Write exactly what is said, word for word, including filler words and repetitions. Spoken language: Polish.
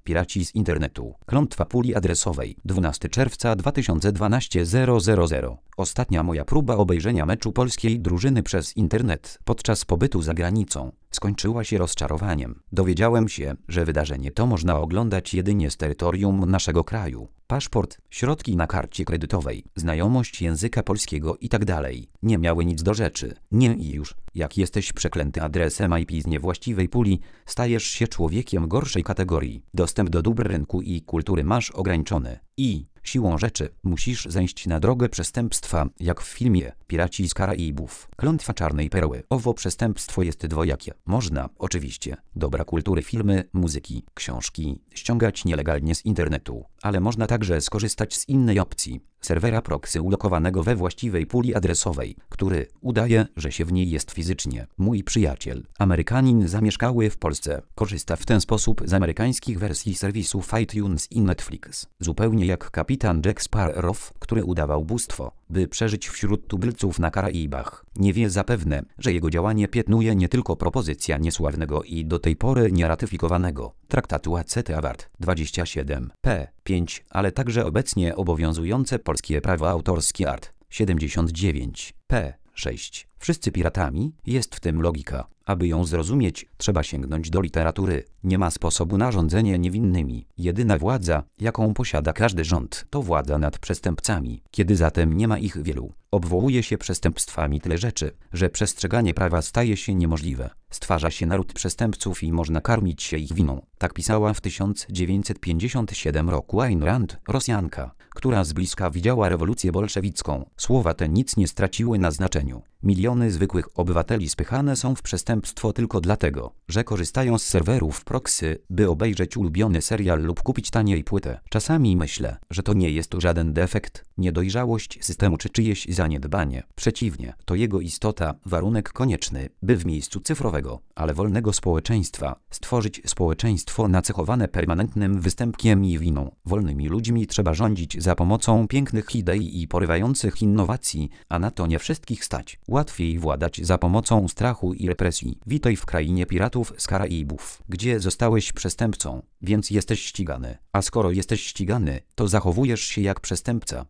Piraci z internetu. Klątwa puli adresowej. dwunastego czerwca dwa tysiące dwunastego zero zero zero. Ostatnia moja próba obejrzenia meczu polskiej drużyny przez internet podczas pobytu za granicą skończyła się rozczarowaniem. Dowiedziałem się, że wydarzenie to można oglądać jedynie z terytorium naszego kraju. Paszport, środki na karcie kredytowej, znajomość języka polskiego itd. nie miały nic do rzeczy. Nie i już, jak jesteś przeklęty adresem I P z niewłaściwej puli, stajesz się człowiekiem gorszej kategorii. Dostęp do dóbr rynku i kultury masz ograniczony. I, siłą rzeczy, musisz zejść na drogę przestępstwa, jak w filmie Piraci z Karaibów. Klątwa czarnej perły. Owo przestępstwo jest dwojakie. Można, oczywiście, dobra kultury filmy, muzyki, książki ściągać nielegalnie z internetu, ale można także skorzystać z innej opcji. Serwera proxy ulokowanego we właściwej puli adresowej, który udaje, że się w niej jest fizycznie. Mój przyjaciel, Amerykanin zamieszkały w Polsce, korzysta w ten sposób z amerykańskich wersji serwisów iTunes i Netflix. Zupełnie jak kapitan Jack Sparrow, który udawał bóstwo, by przeżyć wśród tubylców na Karaibach. Nie wie zapewne, że jego działanie piętnuje nie tylko propozycja niesławnego i do tej pory nieratyfikowanego traktatu A C T A W A R T dwadzieścia siedem P pięć, ale także obecnie obowiązujące polskie prawo autorskie A R T siedemdziesiąt dziewięć P sześć. Wszyscy piratami, jest w tym logika. Aby ją zrozumieć, trzeba sięgnąć do literatury. Nie ma sposobu na rządzenie niewinnymi. Jedyna władza, jaką posiada każdy rząd, to władza nad przestępcami. Kiedy zatem nie ma ich wielu, obwołuje się przestępstwami tyle rzeczy, że przestrzeganie prawa staje się niemożliwe. Stwarza się naród przestępców i można karmić się ich winą. Tak pisała w tysiąc dziewięćset pięćdziesiątym siódmym roku Ayn Rand, Rosjanka, która z bliska widziała rewolucję bolszewicką. Słowa te nic nie straciły na znaczeniu. Miliony zwykłych obywateli spychane są w przestępstwo tylko dlatego, że korzystają z serwerów proxy, by obejrzeć ulubiony serial lub kupić taniej płytę. Czasami myślę, że to nie jest żaden defekt, niedojrzałość systemu czy czyjeś zaniedbanie. Przeciwnie, to jego istota, warunek konieczny, by w miejscu cyfrowego, ale wolnego społeczeństwa stworzyć społeczeństwo nacechowane permanentnym występkiem i winą. Wolnymi ludźmi trzeba rządzić za pomocą pięknych idei i porywających innowacji, a na to nie wszystkich stać. Łatwiej władać za pomocą strachu i represji. Witaj w krainie piratów z Karaibów, gdzie zostałeś przestępcą, więc jesteś ścigany. A skoro jesteś ścigany, to zachowujesz się jak przestępca.